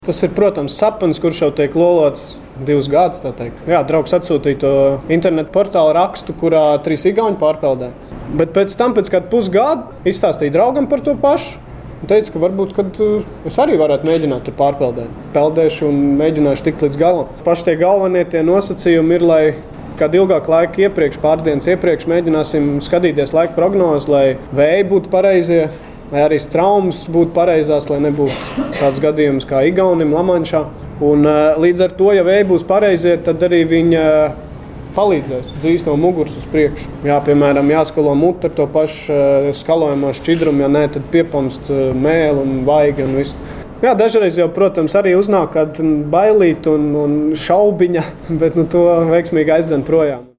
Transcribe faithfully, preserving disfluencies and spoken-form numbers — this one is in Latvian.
Tas ir, protams, sapnis, kurš jau tiek lolots divus gadus. Jā, draugs atsūtīja to internetu portālu rakstu, kurā trīs igauņi pārpeldē. Bet pēc tam, pēc kāda pusgada, izstāstīja draugam par to pašu. Un teica, ka varbūt kad es arī varētu mēģināt tur pārpeldēt. Peldēšu un mēģināšu tikt līdz galam. Paši tie galvenie tie nosacījumi ir, lai kādu ilgāku laiku iepriekš, pāris dienas iepriekš mēģināsim skatīties laika prognozes, lai vēji būtu pareizie, lai arī traumas būtu pareizās, lai nebūtu tāds gadījums kā Igaunim, Lamanšā. Un līdz ar to, ja vēji būs pareizie, tad arī viņa palīdzēs dzīs no muguras uz priekšu. Jā, piemēram, jāskalo mutu ar to pašu skalojamo šķidrumu, ja nē, tad piepamst mēli un vaigi un visu. Jā, dažreiz jau, protams, arī uznāk kāda bailīta un, un šaubiņa, bet nu, to veiksmīgi aizdzen projām.